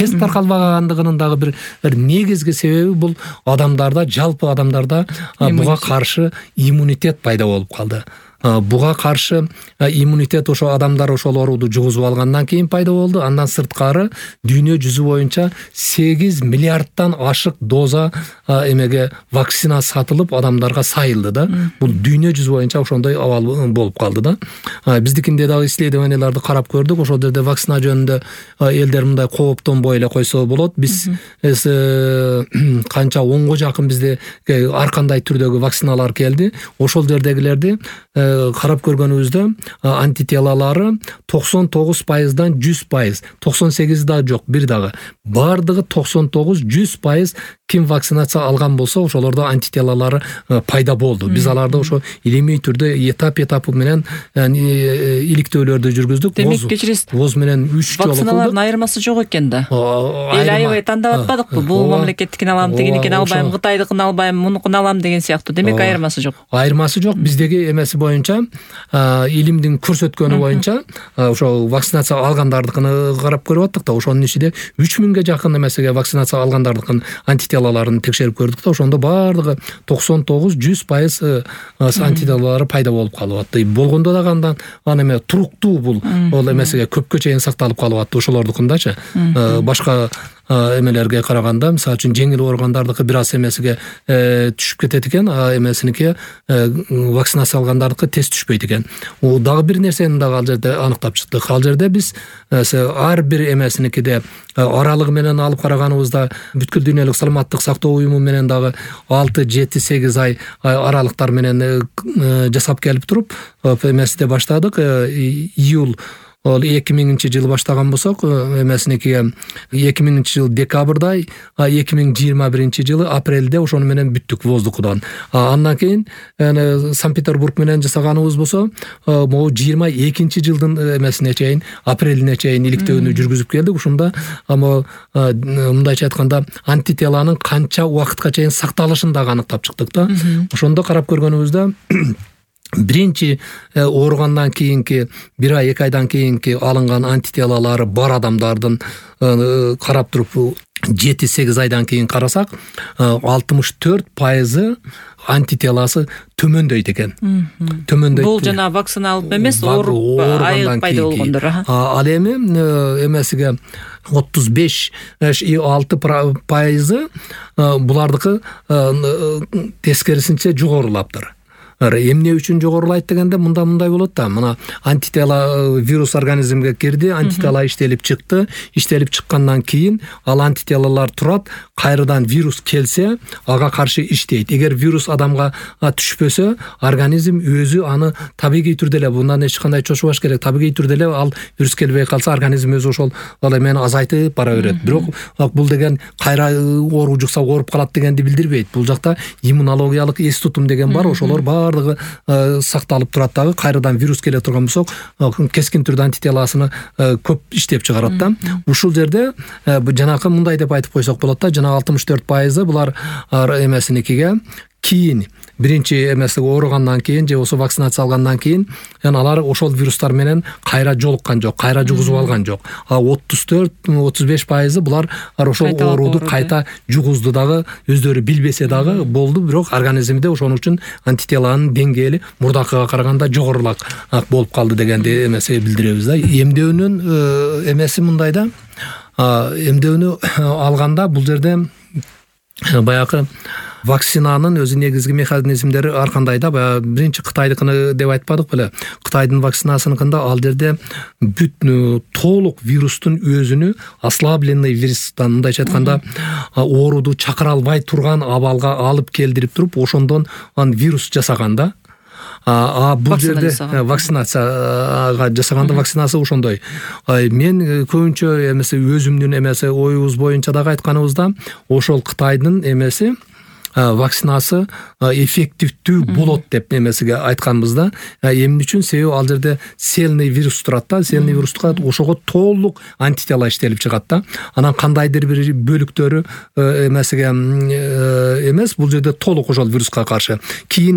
тез таркалбагандыгынын дагы бир негизги себеби бул адамдарда, жалпы адамдарда буга каршы иммунитет пайда болуп калды. Буга каршы иммунитет ошо адамдар ошол орууду жугузуп алгандан кийин пайда болду. Андан сырткары дүйнө жүзү боюнча 8 миллиардтан ашык доза эмеге вакцина сатылып адамдарга сайылды да. Бул дүйнө жүзү боюнча ошондой абал болуп калды да. Биздикинде дагы исследованияларды карап көрдүк. Ошол жерде вакцина жөнүндө элдер мындай кооптонбой эле койсо болот. Биз канча 10го жакын бизде ар кандай түрдөгү вакциналар келди. Ошол жердегилерди карап көргөнүбүздө антителалары 99%дан 100%, 98 да жок, бир дагы. Бардыгы 99-100% ким вакцинация алган болсо, ошолордо антителалары пайда болду. Биз аларды ошо илимий түрдө этап менен иликтөөлөрдү жүргүздүк. Демек, кечиресиз, воз менен 3 жолу вакциналардын айырмасы жок экен да. Эл аябай тандап атпадыкпы? Бул мамлекеттикин алам, тигиникин албайм, Кытайдыкын албайм, мунукун алам деген сыяктуу. Демек, айырмасы жок. Айырмасы жок. Биздеги эмеси боюнча, илимдин көрсөткөнү боюнча, ошо вакцинация алгандардыкын карап көрүп аттык да, ошонун ичинде 3000ге жакын эмесиге вакцинация алгандардыкын антителаларын текшерип көрдүк да, ошондо бардыгы 99-100% антителалары пайда болуп калып атты. Болгондо дагы андан эме туруктуу бул ол эмесиге көпкө чейин сакталып калып атты ошолордукундачы. Башка эмелерге караганда, мисалы үчүн жеңил ооругандардыкы бир аз эмесиге түшүп кетет экен, эмесиники вакцинация алгандардыкы тез түшпөйт экен. Дагы бир нерсени дагы ал жерде аныктап чыктык. Ал жерде биз ар бир эмесиникиде аралыгы менен алып караганыбызда бүткүл дүйнөлүк саламаттык сактоо уюму менен дагы 6-7-8 ай аралыктар менен жасап келип туруп, эмесиде баштадык. Июль 2000-жыл баштаган болсок, эмесиникиге 2000-жыл декабрда, 2021-жылы апрелде ошону менен бүттүк воздухудан. Андан кийин Санкт-Петербург менен жасаганыбыз болсо, могу 22-жылдын эмесине чейин, апрелине чейин иликтөөнү жүргүзүп келдик. Ушунда мындайча айтканда антителанын канча убакытка чейин сакталышын дагы аныктап чыктык да. Ошондо карап көргөнүбүздө биринчи ооругандан кийинки 1 ай 2 айдан кийинки алынган антителалары бар адамдардын карап туруп 7-8 айдан кийин карасак 64% антителасы төмөндөйт экен. Төмөндөйт. Бул жана вакцина алып эмес, ооруп айыгып пайда болгондор. Ал эми эмесиге 35-6% булардыкы тескерисинче жогорулаптыр. Эмне үчүн жогорулайт дегенде мындай болот да. Мына антитела вирус организмге кирди, антитела иштелип чыкты. Иштелип чыккандан кийин ал антителалар турат, кайрадан вирус келсе, ага каршы иштейт. Эгер вирус адамга түшпөсө, организм өзү аны табигый түрдө эле, bundan эч кандай чочубаш керек. Табигый түрдө эле ал вирус келбей калса, организм өзү ошол эмени азайтып бара берет. Бирок бул деген кайра оору жукса ооруп калат дегенди билдирбейт. Бул жакта иммунологиялык эс тутум деген бар, ошолор бардыгы сакталып турат дагы. Кайрадан вирус келе турган болсо, кескин түрдө антителасыны көп иштеп чыгарат да. Ушул жерде жанакы мындай деп айтып койсок болот да, жана 64% булар эмесиникиге кийин биринчи эмеси ооругандан кийин же болсо вакцинация алгандан кийин алар ошол вирустар менен кайра жолуккан жок, кайра жугузуп алган жок. 34-35% булар ошол ооруду кайта жугузду дагы, өздөрү билбесе дагы болду, бирок организмде ошон үчүн антителанын деңгээли мурдакыга караганда жогорулак болуп калды дегенди эмеси билдиребиз да. Эмдөөнүн эмеси мындай да. Эмдөөнү алганда бул жерде баягы вакцинанын өзү негизги механизмдери ар кандай да. Биринчи Кытайдыкыны деп айтпадык беле. Кытайдын вакцинасыныкында ал жерде бүт толук вирустун өзүнү ослабленный вирустан, мындайча айтканда, ооруду чакыра албай турган абалга алып келдирип туруп, ошондон вирус жасаган да. Бул жерде вакцинацияга жасаганда вакцинасы ошондой. Мен көбүнчө эмеси өзүмдүн эмеси оюбуз боюнча дагы айтканыбызда, ошол Кытайдын эмеси вакцинасы эффективдүү болот деп эмесиге айтканбызда. Эмне үчүн? Себеби ал жерде селный вирус турат да. Селный вирустка ошого толук антитела иштелип чыгат да. Анан кандайдыр бир бөлүктөрү эмесиге эмес, бул жерде толук ошол вируска каршы. Кийин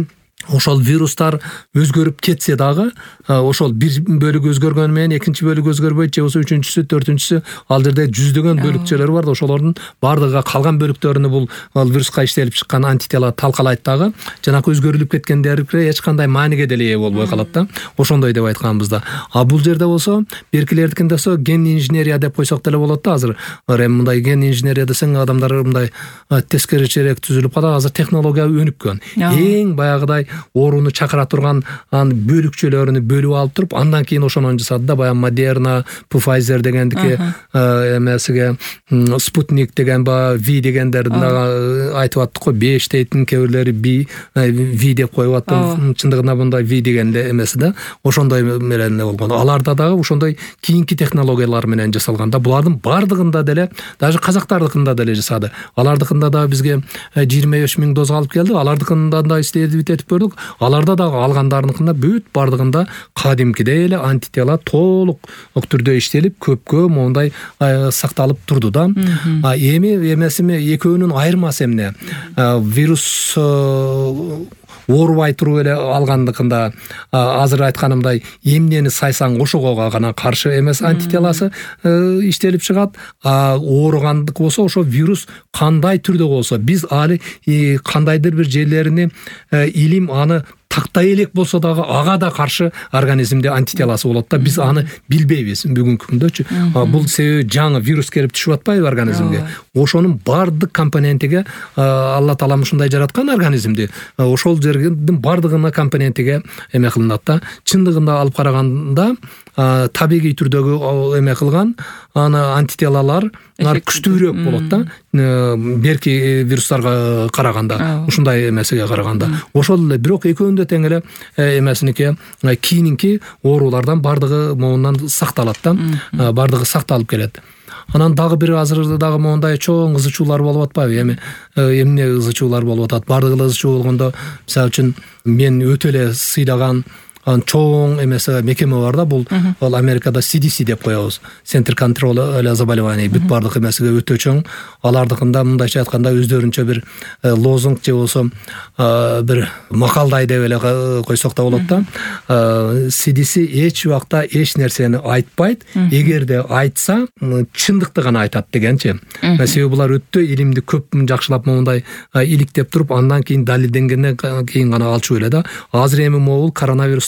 ошол вирустар өзгөрүп кетсе дагы ошол бир бөлүк өзгөргөнү менен экинчи бөлүк өзгөрбөйт, же болбосо үчүнчүсү, төртүнчүсү ал жерде жүздөгөн бөлүкчөлөр бар да, ошолордун бардыгы калган бөлүктөрүнү бул вируска иштелип чыккан антитело талкалайт дагы, жанакы өзгөрүлүп кеткендер эч кандай мааниге деле ээ болбой калат да. Ошондой деп айтканбыз да. А бул жерде болсо беркилердикинде болсо ген инженерия деп койсок деле болот да. Азыр эми мындай ген инженерия десең адамдар мындай тескеричерээк түзүлүп калат. Азыр технология өнүккөн. Эң баягыдай ооруну чакыра турган бөлүкчөлөрүнү бөлүп алып туруп, андан кийин ошону жасады да. Баягы Moderna, Pfizer дегендики эмесиге Sputnik деген ба V дегендерди айтып аттык го. 5 дейтин, кээ бирлери V деп коюп аттым. Чындыгында мындай V дегенде эмеси да. Ошондой менен болгон. Аларда дагы ошондой кийинки технологиялар менен жасалган да. Булардын бардыгында деле, даже казактардыкында деле жасады. Алардыкында да бизге 25 000 доз алып келди. Алардыкында да иштеп көрдүк. Аларда дагы алгандарыныкында бүт бардыгында кадимкидей эле антитело толук түрдө иштелип, көпкө мондай сакталып турду да. Эми эмесиме экөөнүн айырмасы эмне? Вирус оорубай туруп эле алгандыкында азыр айтканымдай эмнени сайсаң ошого гана каршы эмес антителосы иштелип чыгат. Ооругандык болсо ошо вирус кандай түрдө болсо, биз али кандайдыр бир жерлерини илим аны тактай элек болсо дагы ага да каршы организмде антителосы болот да. Биз аны билбейбиз бүгүнкү күндөчү. Бул себеби жаңы вирус келип түшүп атпайбы организмге. Ошонун бардык компонентиге Алла Таала ушундай жараткан организмди. Ошол жердин бардыгына компонентиге эме кылынат да. Чындыгында алып караганда табигый түрдөгү эме кылган антителолор күчтүүрөөк болот да. Берки вирустарга караганда, ушундай эмесиге караганда. Ошол эле, бирок экөөндө тең эле эмесиники кийинки оорулардан бардыгы моунан сакталат да. Бардыгы сакталып келет. Анан дагы бир азыр дагы мондай чоң ызы чуулар болуп атпайбы? Эмне ызы чуулар болуп атат? Бардыгы ызы чуу болгондо, мисалы үчүн мен өтө эле сыйлаган чоң эмесе мекеме бар да. Бул Америкада CDC деп коебуз. Центр контроля заболеваний. Бүт бардык эмесиге өтө чоң. Алардыкында мындайча айтканда өздөрүнчө бир лозунг же болсо бир макалдай деп эле койсок да болот да. CDC эч убакта эч нерсени айтпайт. Эгерде айтса, чындыкты гана айтат дегенчи. Себеби булар өтө илимди көп жакшылап мондай иликтеп туруп, андан кийин далилденгенден кийин гана алчу эле да. Азыр эми могул коронавирус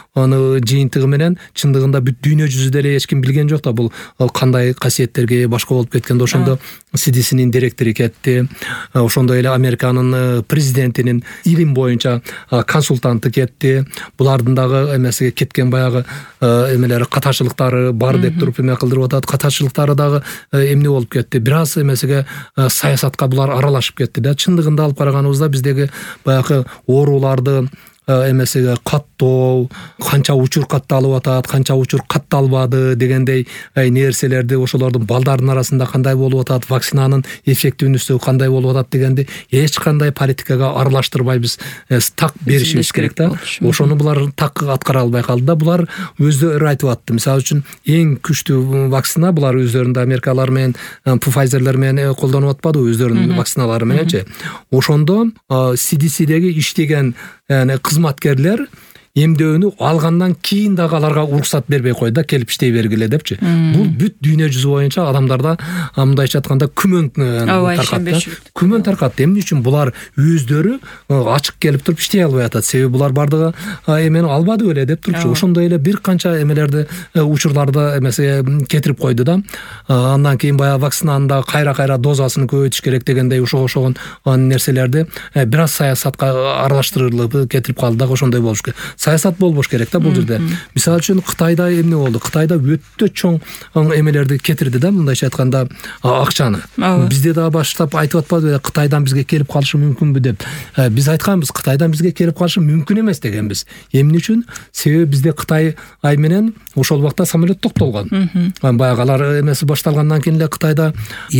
аны жыйынтыгы менен чындыгында бүт дүйнө жүзүдө эле эч ким билген жок да. Бул кандай касиеттерге башка болуп кеткенде ошондо CDC-нин директору кетти. Ошондой эле Американын президентинин илим боюнча консультанты кетти. Булардын дагы эмесиге кеткен баягы эмелери, катачылыктары бар деп туруп эме кылдырып атат. Катачылыктары дагы эмне болуп кетти? Бир аз эмесиге саясатка булар аралашып кетти да. Чындыгында алып караганыбызда биздеги баягы ооруларды эмесиге каттоо, канча учур катталып атат, канча учур катталбады дегендей нерселерди, ошолордун балдардын арасында кандай болуп атат, вакцинанын эффективнүүсү кандай болуп атат дегенди эч кандай политикага аралаштырбай биз так беришибиз керек да. Ошону булар так аткара албай калды да. Булар өздөрү айтып атты. Мисалы үчүн эң күчтүү вакцина булар өздөрүнүн Америкалар менен, Pfizer'лер менен колдонуп атпады өздөрүнүн вакциналары мененчи. Ошондо CDC-деги иштеген кызматкерлер эмдөөнү алгандан кийин дагы аларга уруксат бербей койду да, келип иштей бергиле депчи. Бул бүт дүйнө жүзү боюнча адамдарда мындайча айтканда күмөн таркатты. Күмөн таркатты. Эмне үчүн? Булар өздөрү ачык келип туруп иштей албай атат. Себеби булар бардыгы эмени албады беле деп турчу. Ошондой эле бир канча эмелерди, учурларды эмесе кетирип койду да. Андан кийин баягы вакцинанын да кайра дозасын көбөйтүш керек дегендей ошогон нерселерди бир аз саясатка аралаштырылып кетирип калды да. Ошондой болуш керек. Саясат болбош керек да бул жерде. Мисалы үчүн Кытайда эмне болду? Кытайда өтө чоң эмелерди кетирди да, мындайча айтканда акчаны. Бизде да баштап айтып атпадыбы, Кытайдан бизге келип калышы мүмкүнбү деп. Биз айтканбыз, Кытайдан бизге келип калышы мүмкүн эмес дегенбиз. Эмне үчүн? Себеби бизде Кытай менен ошол убакта самолет токтолгон. Баягы алар эмеси башталгандан кийин эле Кытайда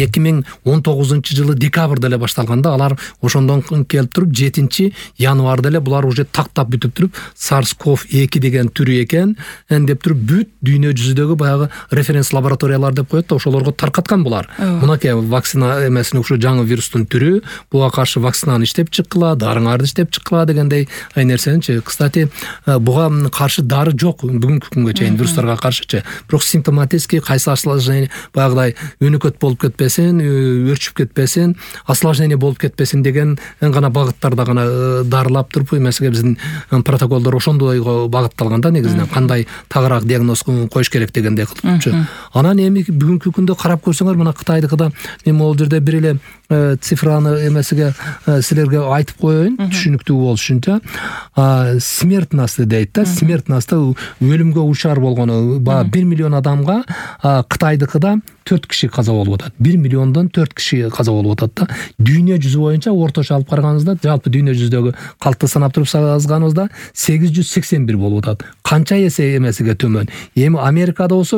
2019-жылы декабрда эле башталганда, алар ошондон келип туруп 7 январда эле булар уже тактап бүтүп туруп SARS-CoV-2 деген түрү экен деп туруп бүт дүйнө жүзүдөгү баягы референс лабораториялар деп коет да, ошолорго таркаткан булар. Мынакей вакцина эмесин ушу жаңы вирустун түрү, буга каршы вакцинаны иштеп чыккыла, дарыңарды иштеп чыккыла дегендей нерсеничи. Кстати, буга каршы дары жок бүгүнкү күнгө чейин вирустарга каршычы. Бирок симптоматический кайсы осложнение баягыдай өнөкөт болуп кетпесин, өрчүп кетпесин, осложнение болуп кетпесин деген гана багыттарда гана дарылап туруп эмесиге биздин протоколдор ошондойго багытталган да негизинен, кандай тагыраак диагноз коюш керек дегендей кылыпчы. Анан эми бүгүнкү күндө карап көрсөңөр, мына Кытайдыкыда мен могул жерде бир эле цифраны эмесиге силерге айтып коеюн, түшүнүктүү болуш үчүн. Смертность дейт да, смертность өлүмгө учар болгону 1 миллион адамга Кытайдыкыда 4 киши каза болуп атат. 1 миллиондон 4 киши каза болуп атат да. Дүйнө жүзү боюнча орточо алып караганыбызда, жалпы дүйнө жүзүдөгү калкты санап туруп сазганыбызда 881 болуп атат. Канча эсе эмесиге төмөн. Эми Америкада болсо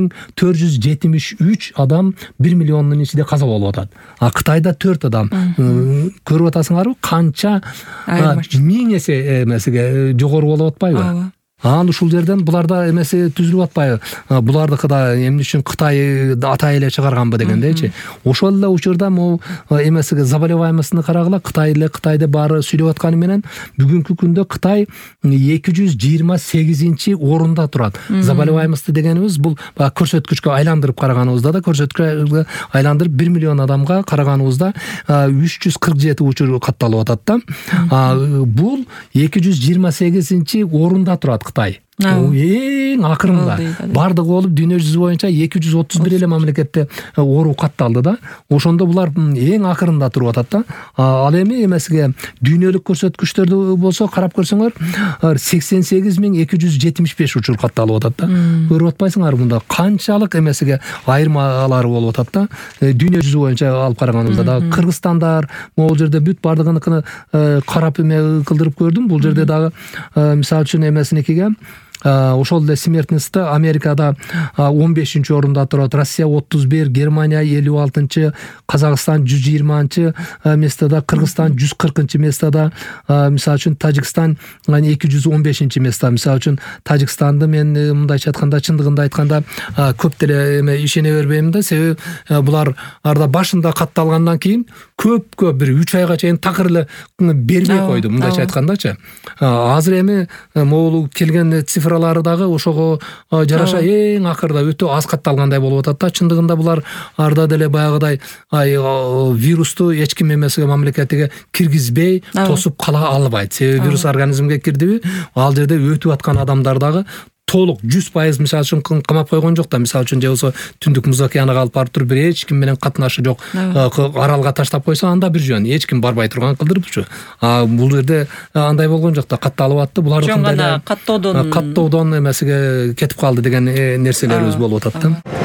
3473 адам 1 миллиондун ичинде каза болуп атат. Кытайда 4 адам. Көрүп атасыңарбы? Канча 1000 эсе эмесиге жогору болуп атпайбы? Анан ушул жерден буларда эмеси түзүлүп атпайбы? Булардыкыда эмне үчүн Кытай атай эле чыгарганбы дегендейчи. Ошол эле учурда могу эмесиге заболеваемостун карагыла, Кытайда баары сүйлөп атканы менен бүгүнкү күндө Кытай 228-чи орунда турат. Заболеваемость дегенибиз бул көрсөткүчкө айландырып караганыбызда да, көрсөткүчкө айландырып 1 миллион адамга караганыбызда 347 учур катталып атат да. Бул 228-чи орунда турат Кытай. Эң акырында бардыгы болуп дүйнө жүзү боюнча 231 эле мамлекетте оору катталды да. Ошондо булар эң акырында туруп атат да. Ал эми эмесиге дүйнөлүк көрсөткүчтөрдү болсо карап көрсөңөр 88275 учур катталып атат да. Көрүп атпайсыңарбы мында канчалык эмесиге айырмалары болуп атат да. Дүйнө жүзү боюнча алып караганыбызда да Кыргызстандар могул жерде бүт бардыгыныкын карап эме кылдырып көрдүм. Бул жерде дагы мисалы үчүн эмесиникиге ошол эле смертностьта Америкада 15-чи орунда турат, Россия 31, Германия 56-чы, Казакстан 120-чы местода, Кыргызстан 140-чы местода, мисалы үчүн Тажикстан 215-чи место. Мисалы үчүн Тажикстанды мен мындайча айтканда, чындыгында айтканда көп деле эме ишене бербейм да, себеби булар арда башында катталгандан кийин көп бир 3 айга чейин такыр эле бербей койду, мындайча айткандачы. Азыр эми могул келген цифралары дагы ошого жараша эң акырда өтө аз катталгандай болуп атат да. Чындыгында булар арда деле баягыдай вирусту эч ким эмесиге мамлекетиге киргизбей тосуп кала албайт. Себеби вирус организмге кирдиби, ал жерде өтүп аткан адамдар дагы толук 100% мисалы үчүн камап койгон жок да. Мисалы үчүн же болсо Түндүк Муз океаныга алып барып туруп эч ким менен катнашы жок аралга таштап койсо, анда бир жөн, эч ким барбай турган кылдырыпчы. Бул жерде андай болгон жок да, катталып атты. Булардыкындай каттоодон эмесиге кетип калды деген нерселерибиз болуп атат да.